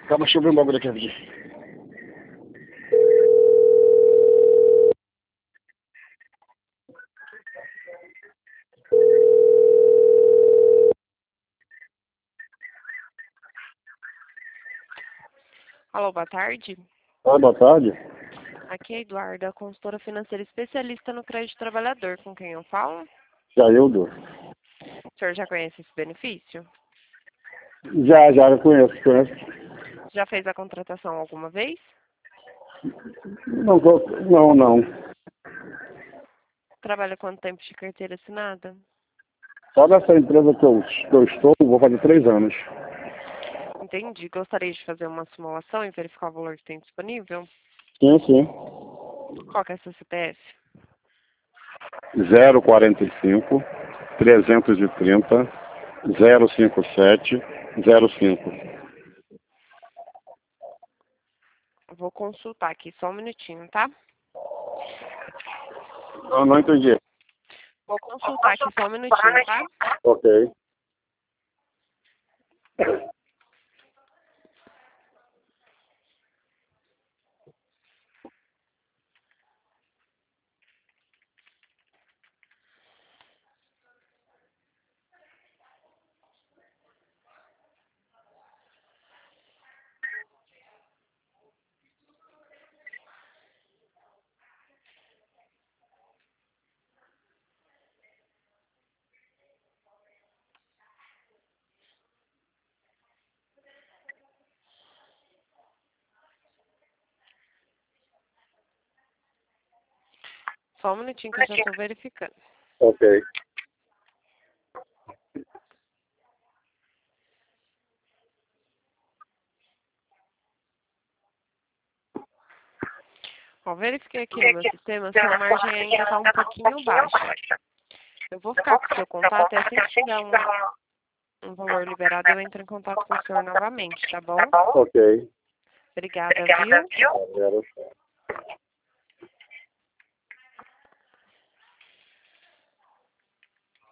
Calma, deixa eu ver um bagulho aqui rapidinho. Alô, boa tarde. Boa tarde. Aqui é a Eduarda, consultora financeira especialista no crédito trabalhador. Com quem eu falo? Jaildo. O senhor já conhece esse benefício? Já eu conheço. Já fez a contratação alguma vez? Não. Trabalha quanto tempo de carteira assinada? Só nessa empresa que eu estou, vou fazer 3 anos. Entendi. Gostaria de fazer uma simulação e verificar o valor que tem disponível? Sim. Qual que é seu CPF? 045 330 057 05. Vou consultar aqui, só um minutinho, tá? Não entendi. Vou consultar aqui, só um minutinho, tá? Ok. Só um minutinho que eu já estou verificando. Ok. Ó, verifiquei aqui no meu sistema, sua margem ainda está um pouquinho baixa. Eu vou ficar com o seu contato e assim que tiver um valor liberado, eu entro em contato com o senhor novamente, tá bom? Ok. Obrigada, viu? Zero.